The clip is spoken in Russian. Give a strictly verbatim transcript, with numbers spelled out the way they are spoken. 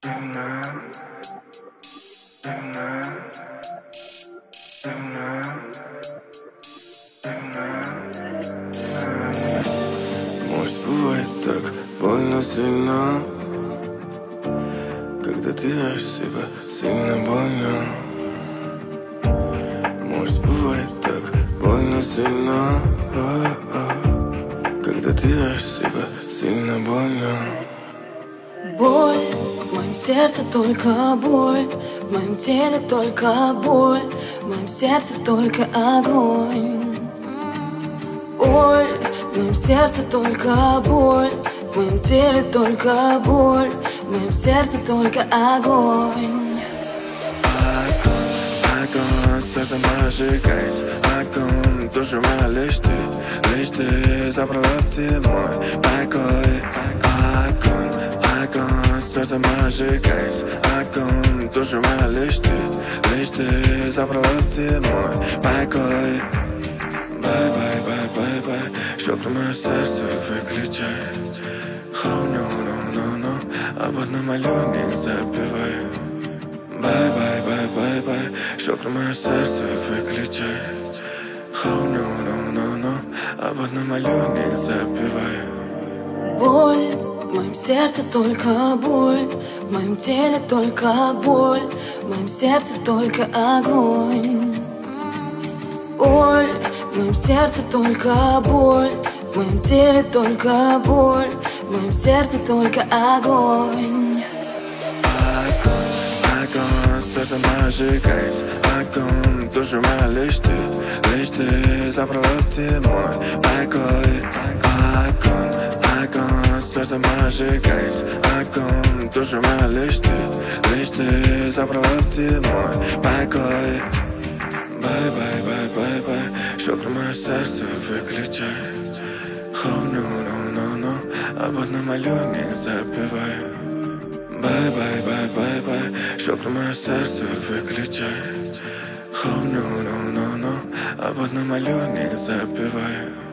Может, бывает так больно сильно, когда ты ешь себя сильно больно. Может, бывает так больно сильно, когда ты ешь себя сильно больно. Боль, в моем сердце только боль, в моем теле только боль, в моем сердце только огонь. Боль, в моем сердце только боль, в моем теле только боль, в моем сердце только огонь. Огонь, огонь, сердце мое сжигает. Огонь, душу моя лишь ты, лишь ты забрала ты мой покой. Огонь, огонь, сердце мое сжигает. Огонь, душу моя лишь ты, лишь ты забрала ты мой покой. Бай, бай, бай, бай, бай, щелкни мое сердце выключай. Oh, no, no, no, no, об одном алюне забивай. Бай, бай, бай, бай, бай, щелкни мое сердце выключай. Oh, no, no, no, no, об одном алюне забивай. Боль, в моем сердце только боль, в моем теле только боль, в моем сердце только огонь. Боль, в моем сердце только боль, в моем теле только боль, в моем сердце только огонь. Огонь, огонь, сердце мое сжигает. Огонь, душу моя лишь ты, лишь ты забрала ты мой покой. Огонь, огонь, сердце мое сжигает. Огонь, душу моя лишь ты, лишь ты забрала ты мой покой. Бай, бай, бай, бай, бай, щелкни мое сердце выключай. Oh, no, no, no, no, об одном алюне забивай. Бай, бай, бай, бай, бай, щелкни мое сердце выключай. Oh, no, no, no, no, об одном алюне забивай.